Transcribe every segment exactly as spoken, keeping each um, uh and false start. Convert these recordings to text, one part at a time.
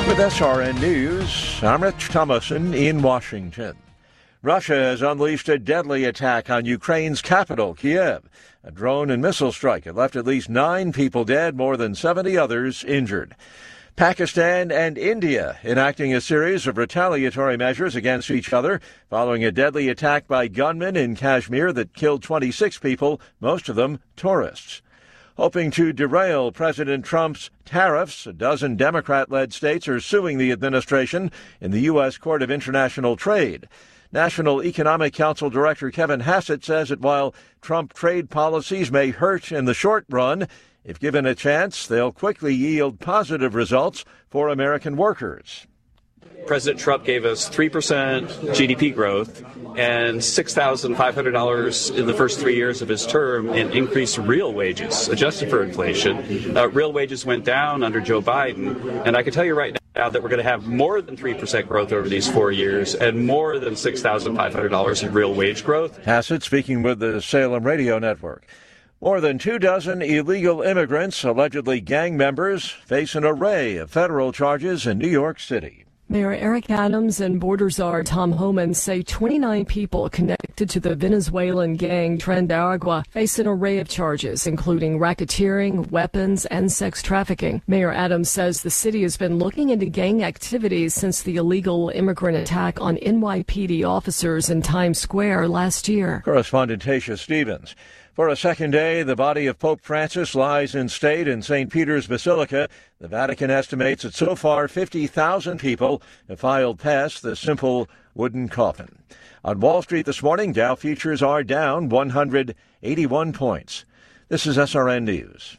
With S R N News, I'm Rich Thomason in Washington. Russia has unleashed a deadly attack on Ukraine's capital, Kiev. A drone and missile strike had left at least nine people dead, more than seventy others injured. Pakistan and India enacting a series of retaliatory measures against each other following a deadly attack by gunmen in Kashmir that killed twenty-six people, most of them tourists. Hoping to derail President Trump's tariffs, a dozen Democrat-led states are suing the administration in the U S Court of International Trade. National Economic Council Director Kevin Hassett says that while Trump trade policies may hurt in the short run, if given a chance, they'll quickly yield positive results for American workers. President Trump gave us three percent G D P growth and six thousand five hundred dollars in the first three years of his term in increased real wages, adjusted for inflation. Uh, real wages went down under Joe Biden, and I can tell you right now that we're going to have more than three percent growth over these four years and more than six thousand five hundred dollars in real wage growth. Hassett speaking with the Salem Radio Network. More than two dozen illegal immigrants, allegedly gang members, face an array of federal charges in New York City. Mayor Eric Adams and border czar Tom Homan say twenty-nine people connected to the Venezuelan gang Tren de Agua face an array of charges, including racketeering, weapons, and sex trafficking. Mayor Adams says the city has been looking into gang activities since the illegal immigrant attack on N Y P D officers in Times Square last year. Correspondent Tasha Stevens. For a second day, the body of Pope Francis lies in state in Saint Peter's Basilica. The Vatican estimates that so far fifty thousand people have filed past the simple wooden coffin. On Wall Street this morning, Dow futures are down one hundred eighty-one points. This is S R N News.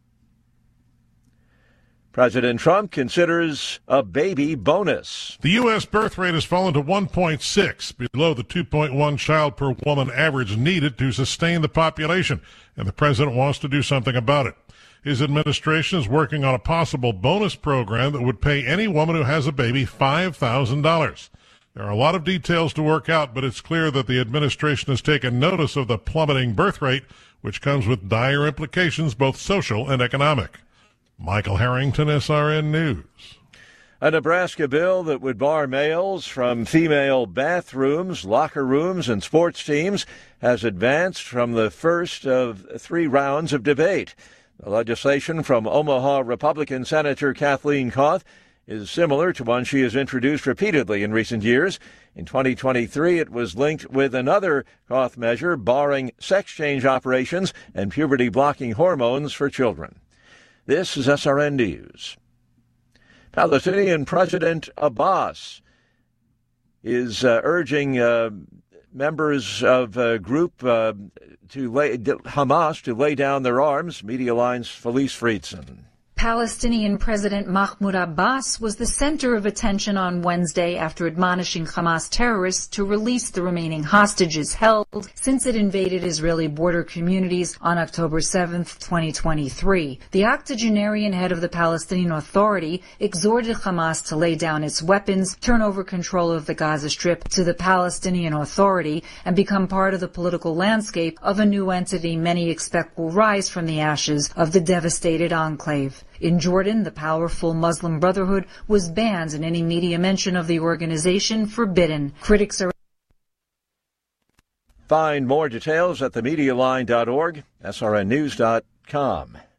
President Trump considers a baby bonus. The U S birth rate has fallen to one point six, below the two point one child per woman average needed to sustain the population, and the president wants to do something about it. His administration is working on a possible bonus program that would pay any woman who has a baby five thousand dollars. There are a lot of details to work out, but it's clear that the administration has taken notice of the plummeting birth rate, which comes with dire implications, both social and economic. Michael Harrington, S R N News. A Nebraska bill that would bar males from female bathrooms, locker rooms, and sports teams has advanced from the first of three rounds of debate. The legislation from Omaha Republican Senator Kathleen Koth is similar to one she has introduced repeatedly in recent years. In twenty twenty-three, it was linked with another Koth measure barring sex change operations and puberty-blocking hormones for children. This is S R N News. Palestinian President Abbas is uh, urging uh, members of a group uh, to lay, Hamas to lay down their arms. Media Line's Felice Friedson. Palestinian President Mahmoud Abbas was the center of attention on Wednesday after admonishing Hamas terrorists to release the remaining hostages held since it invaded Israeli border communities on October seventh, twenty twenty-three. The octogenarian head of the Palestinian Authority exhorted Hamas to lay down its weapons, turn over control of the Gaza Strip to the Palestinian Authority, and become part of the political landscape of a new entity many expect will rise from the ashes of the devastated enclave. In Jordan, the powerful Muslim Brotherhood was banned and any media mention of the organization forbidden. Critics are... Find more details at the media line dot org, S R N news dot com.